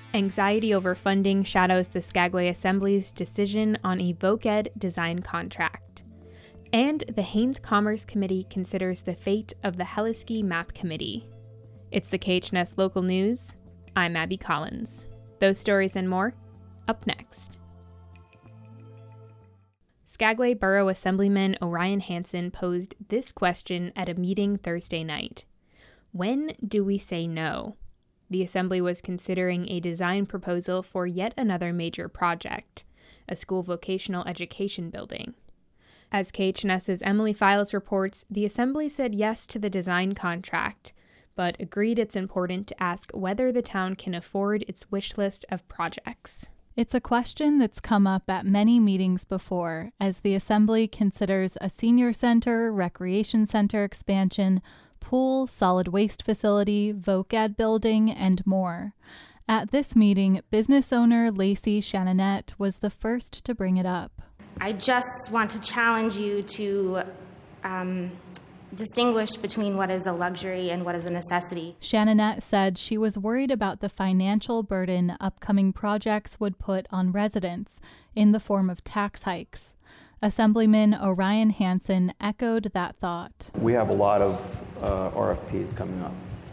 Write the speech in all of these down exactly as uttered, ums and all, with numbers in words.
Anxiety over funding shadows the Skagway Assembly's decision on a VOCED design contract. And the Haines Commerce Committee considers the fate of the Heliski Map Committee. It's the K H N S Local News. I'm Abby Collins. Those stories and more, up next. Skagway Borough Assemblyman Orion Hansen posed this question at a meeting Thursday night. When do we say no? The Assembly was considering a design proposal for yet another major project, a school vocational education building. As K H N S's Emily Files reports, the Assembly said yes to the design contract, but agreed it's important to ask whether the town can afford its wish list of projects. It's a question that's come up at many meetings before as the Assembly considers a senior center, recreation center expansion, pool, solid waste facility, VOCED building, and more. At this meeting, business owner Lacey Shannonette was the first to bring it up. I just want to challenge you to um, distinguish between what is a luxury and what is a necessity. Shannonette said she was worried about the financial burden upcoming projects would put on residents in the form of tax hikes. Assemblyman Orion Hansen echoed that thought. We have a lot of uh, R F Ps coming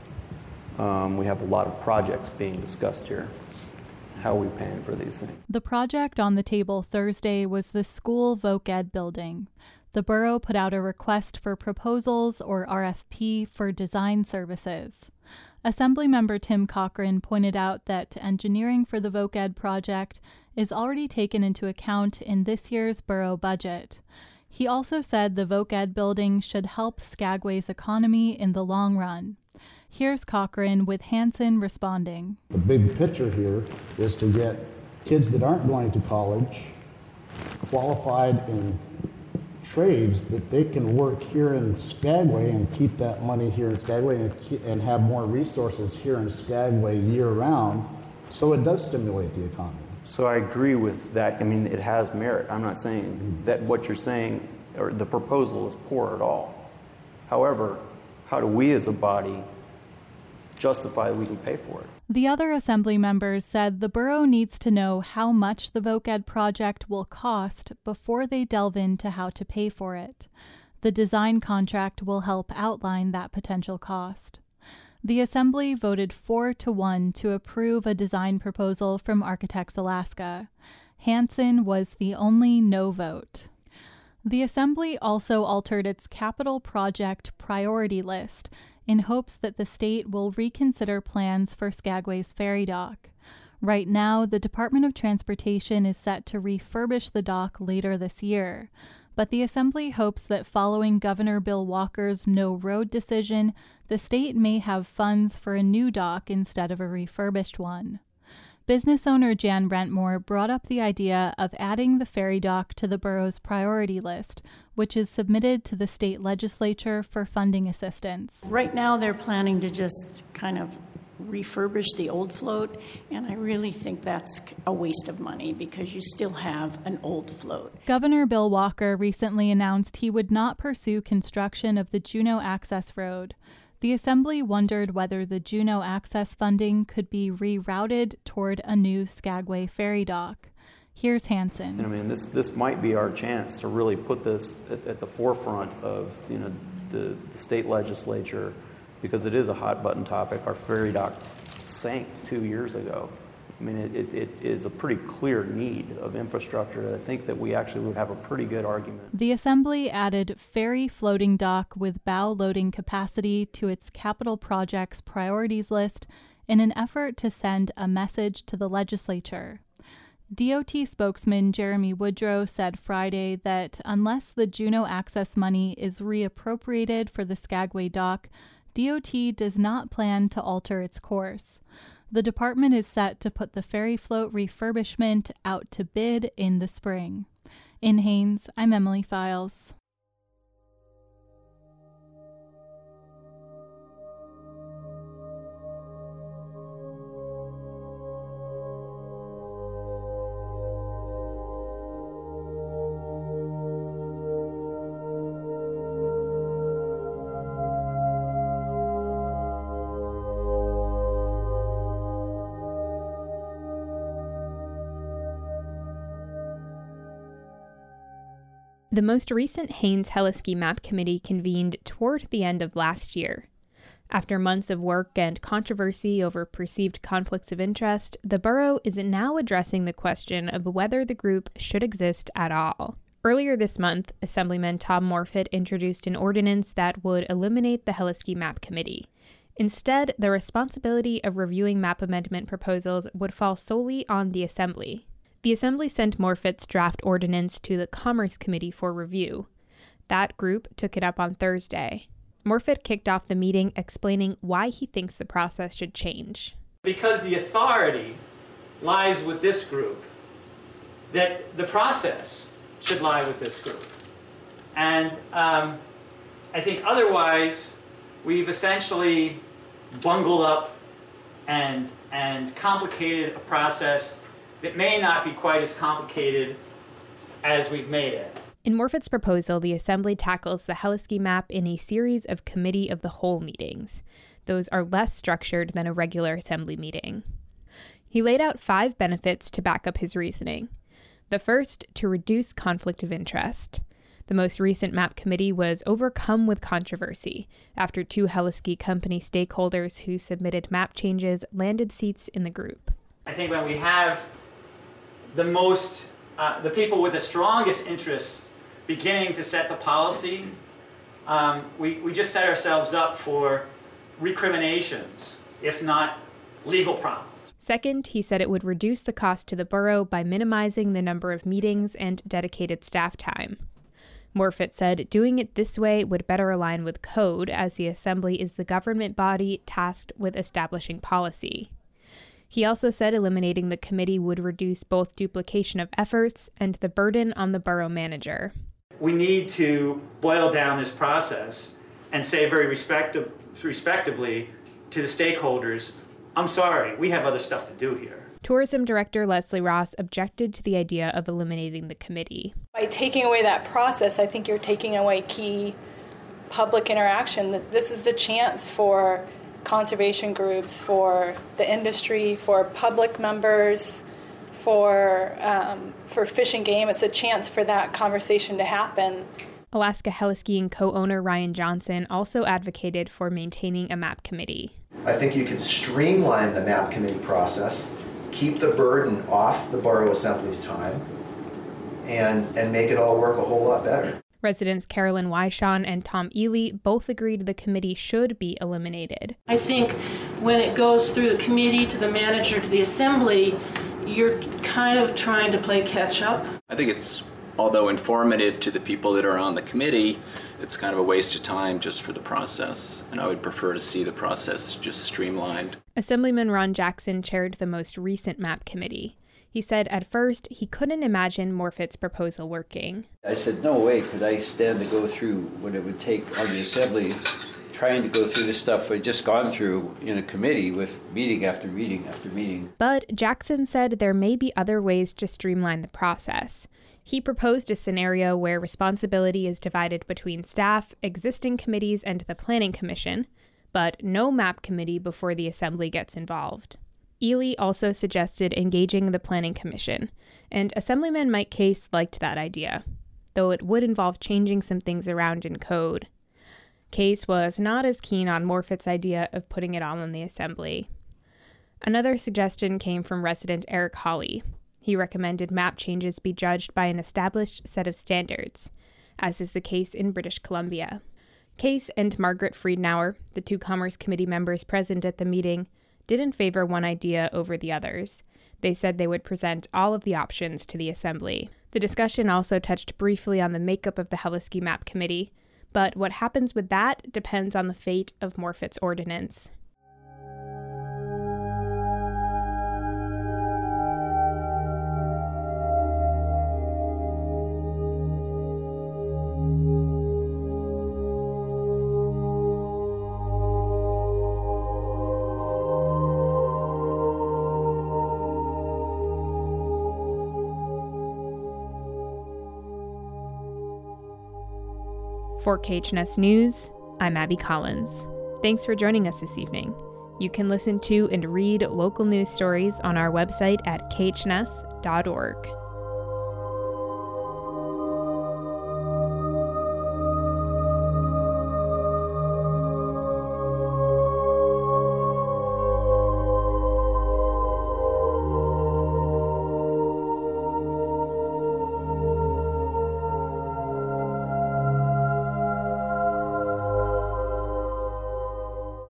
up. Um, we have a lot of projects being discussed here. How are we paying for these things? The project on the table Thursday was the school VOCED building. The borough put out a request for proposals, or R F P, for design services. Assemblymember Tim Cochran pointed out that engineering for the VOCED project is already taken into account in this year's borough budget. He also said the VOCED building should help Skagway's economy in the long run. Here's Cochran with Hansen responding. The big picture here is to get kids that aren't going to college qualified in trades that they can work here in Skagway and keep that money here in Skagway and, and have more resources here in Skagway year-round, so it does stimulate the economy. So I agree with that. I mean, it has merit. I'm not saying that what you're saying or the proposal is poor at all. However, how do we as a body justify that we can pay for it? The other Assembly members said the borough needs to know how much the VOCED project will cost before they delve into how to pay for it. The design contract will help outline that potential cost. The Assembly voted four to one to approve a design proposal from Architects Alaska. Hansen was the only no vote. The Assembly also altered its capital project priority list in hopes that the state will reconsider plans for Skagway's ferry dock. Right now, the Department of Transportation is set to refurbish the dock later this year, but the Assembly hopes that following Governor Bill Walker's no road decision, the state may have funds for a new dock instead of a refurbished one. Business owner Jan Rentmore brought up the idea of adding the ferry dock to the borough's priority list, which is submitted to the state legislature for funding assistance. Right now they're planning to just kind of refurbish the old float, and I really think that's a waste of money because you still have an old float. Governor Bill Walker recently announced he would not pursue construction of the Juneau Access Road. The Assembly wondered whether the Juneau Access funding could be rerouted toward a new Skagway ferry dock. Here's Hansen. I mean, this this might be our chance to really put this at, at the forefront of you know the, the state legislature, because it is a hot button topic. Our ferry dock sank two years ago. I mean, it, it, it is a pretty clear need of infrastructure. I think that we actually would have a pretty good argument. The Assembly added ferry floating dock with bow loading capacity to its capital projects priorities list in an effort to send a message to the legislature. D O T spokesman Jeremy Woodrow said Friday that unless the Juneau Access money is reappropriated for the Skagway dock, D O T does not plan to alter its course. The department is set to put the ferry float refurbishment out to bid in the spring. In Haines, I'm Emily Files. The most recent Haines-Hellisky Map Committee convened toward the end of last year. After months of work and controversy over perceived conflicts of interest, the borough is now addressing the question of whether the group should exist at all. Earlier this month, Assemblyman Tom Morfitt introduced an ordinance that would eliminate the Hellisky Map Committee. Instead, the responsibility of reviewing map amendment proposals would fall solely on the Assembly. The Assembly sent Morfitt's draft ordinance to the Commerce Committee for review. That group took it up on Thursday. Morfitt kicked off the meeting explaining why he thinks the process should change. Because the authority lies with this group, that the process should lie with this group. And um, I think otherwise, we've essentially bungled up and, and complicated a process that may not be quite as complicated as we've made it. In Morfitt's proposal, the Assembly tackles the Hellisky map in a series of Committee of the Whole meetings. Those are less structured than a regular Assembly meeting. He laid out five benefits to back up his reasoning. The first, to reduce conflict of interest. The most recent map committee was overcome with controversy after two Hellisky company stakeholders who submitted map changes landed seats in the group. I think when we have the most, uh, the people with the strongest interests beginning to set the policy, um, we, we just set ourselves up for recriminations, if not legal problems. Second, he said it would reduce the cost to the borough by minimizing the number of meetings and dedicated staff time. Morfitt said doing it this way would better align with code, as the Assembly is the government body tasked with establishing policy. He also said eliminating the committee would reduce both duplication of efforts and the burden on the borough manager. We need to boil down this process and say very respective, respectively to the stakeholders, I'm sorry, we have other stuff to do here. Tourism Director Leslie Ross objected to the idea of eliminating the committee. By taking away that process, I think you're taking away key public interaction. This is the chance for conservation groups, for the industry, for public members, for um, for Fish and Game. It's a chance for that conversation to happen. Alaska Hellisky and co-owner Ryan Johnson also advocated for maintaining a map committee. I think you can streamline the map committee process, keep the burden off the Borough Assembly's time, and, and make it all work a whole lot better. Residents Carolyn Wyshawn and Tom Ely both agreed the committee should be eliminated. I think when it goes through the committee to the manager to the Assembly, you're kind of trying to play catch up. I think it's, although informative to the people that are on the committee, it's kind of a waste of time just for the process, and I would prefer to see the process just streamlined. Assemblyman Ron Jackson chaired the most recent map committee. He said at first he couldn't imagine Morfitt's proposal working. I said, no way could I stand to go through what it would take on the Assembly, trying to go through the stuff I'd just gone through in a committee with meeting after meeting after meeting. But Jackson said there may be other ways to streamline the process. He proposed a scenario where responsibility is divided between staff, existing committees, and the Planning Commission, but no map committee before the Assembly gets involved. Ely also suggested engaging the Planning Commission, and Assemblyman Mike Case liked that idea, though it would involve changing some things around in code. Case was not as keen on Morfitt's idea of putting it all in the Assembly. Another suggestion came from resident Eric Hawley. He recommended map changes be judged by an established set of standards, as is the case in British Columbia. Case and Margaret Friedenauer, the two Commerce Committee members present at the meeting, didn't favor one idea over the others. They said they would present all of the options to the Assembly. The discussion also touched briefly on the makeup of the Hellisky Map Committee, but what happens with that depends on the fate of Morfitt's ordinance. For K H N S News, I'm Abby Collins. Thanks for joining us this evening. You can listen to and read local news stories on our website at k h n s dot org.